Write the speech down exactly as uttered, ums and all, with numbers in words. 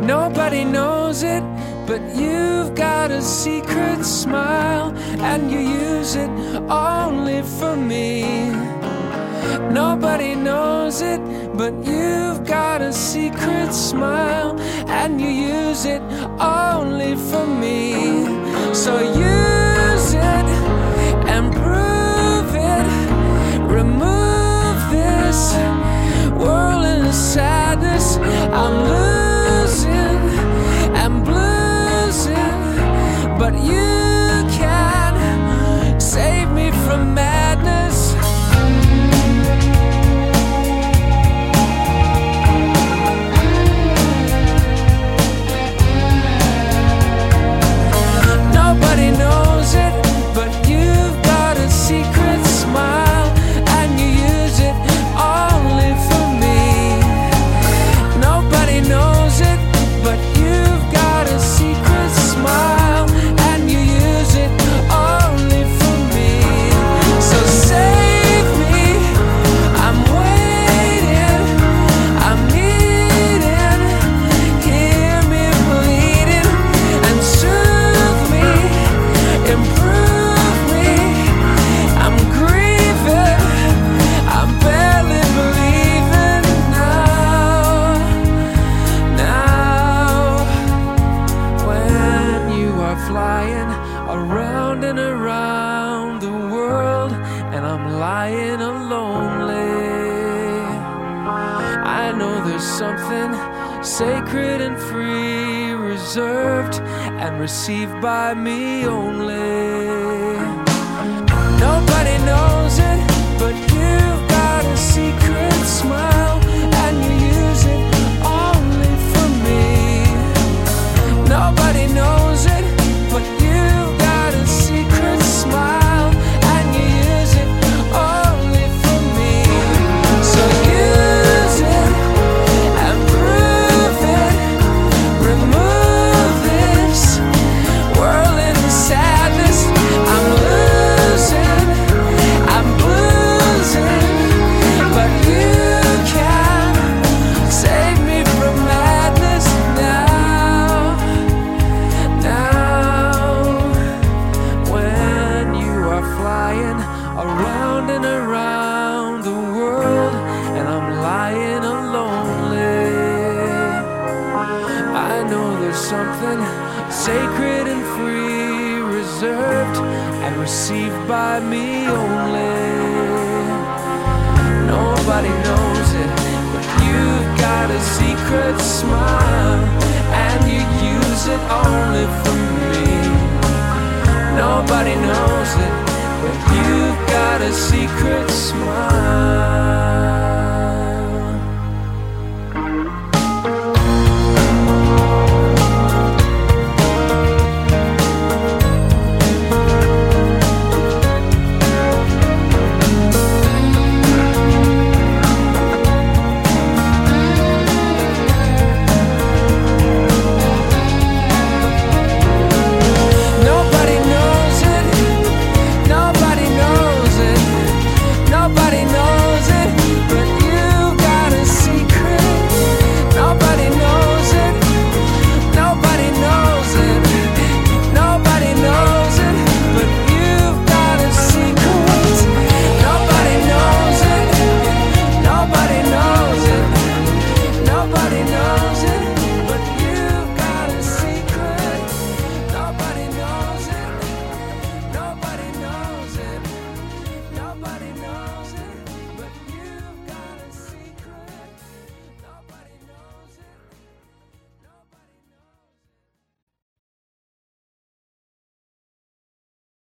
Nobody knows it, but you've got a secret smile, and you use it only for me. Nobody knows it, but you've got a secret smile, and you use it only for me. So use it and prove it. Remove this whirling sadness. I'm losing and bluesing, but you can save me from madness. Nobody knows it, but you've got a secret smile, and you use it only for me. Nobody knows it, but you've got a secret smile, and you use it only for me. So save me, I'm waiting, I'm needing, hear me bleeding, and soothe me, improve me. I'm grieving, I'm barely believing now. Now, when you are flying around and around the world, and I'm lying lonely, I know there's something sacred and free, reserved and received by me only. Nobody knows it, but you've got a secret smile, and you use it only for me. Nobody knows it, but you've got a secret smile, and you use it only for me. So use it and prove it. Remove this whirling sadness. I'm losing, I'm bluesing, but you can save me from madness now. Now, when you are flying around and around the world, and I'm lying lonely, I know there's something sacred and free, reserved and received by me only. Nobody knows it, but you've got a secret smile, and you use it only for me. Nobody knows it, but you've got a secret smile.